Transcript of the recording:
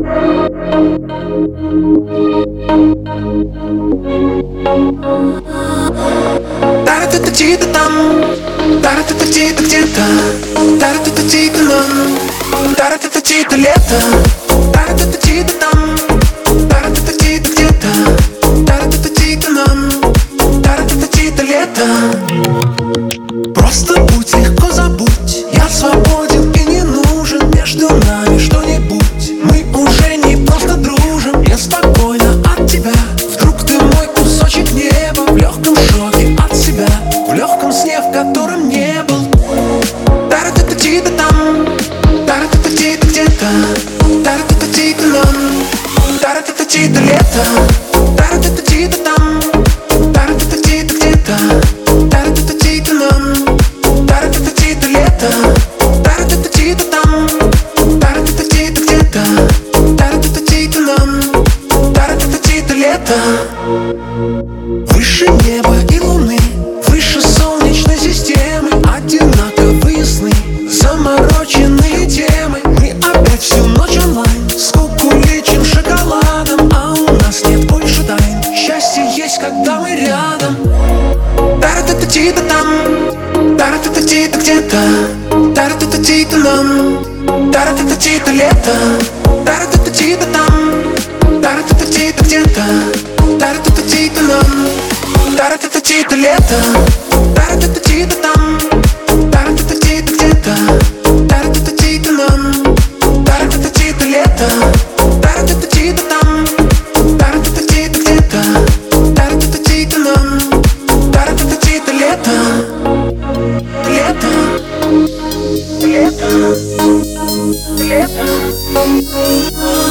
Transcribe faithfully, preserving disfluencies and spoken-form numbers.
Тара-та-та-ти-та там, тара-та-та-ти-та где-то, тара-та-та-ти-та нам, тара-та-та-ти-та лето, тара-та-та-ти-та там, тара-та-та-ти-та где-то, тара-та-та-ти-та нам, тара-та-та-ти-та лето. Просто будь, легко забудь, я свободен и не нужен между нами что-нибудь. Мы уже не просто дружим, я спокойно от тебя. Вдруг ты мой кусочек неба, в легком шоке от себя, в легком сне, в котором не был. Тара-та-та-ти-та там, тара-та-та-ти-та где-то, тара-та-та-ти-та нам, тара-та-та-ти-та лето, тара-та-та-ти-та там, тара-та-та-ти-та где-то, тара-та-та-ти-та нам, тара-та-та-ти-та лето, тара-та-та-ти-та там, тара-та-та-ти-та где-то, тара-та-та-ти-та нам, тара-та-та-ти-та лето. Выше неба и луны, выше солнечной системы, одинаковые сны, замороченные темы. Мы опять всю ночь онлайн, скуку лечим шоколадом, а у нас нет больше тайн. Счастье есть, когда мы рядом. Тара-та-та-ти-та там, тара-та-та-ти-та где-то, тара-та-та-ти-та нам, тара-та-та-ти-та лето, тара-та-та-ти-та там, тара-та-та-ти-та где-то, тара-та-та-ти-та нам, тара-та-та-ти-та лето, тара-та-та-ти-та там, тара-та-та-ти-та где-то, тара-та-та-ти-та нам, тара-та-та-ти-та лето, тара-та-та-ти-та там, тара-та-та-ти-та где-то, тара-та-та-ти-та нам, тара-та-та-ти-та лето, лето, лето, лето.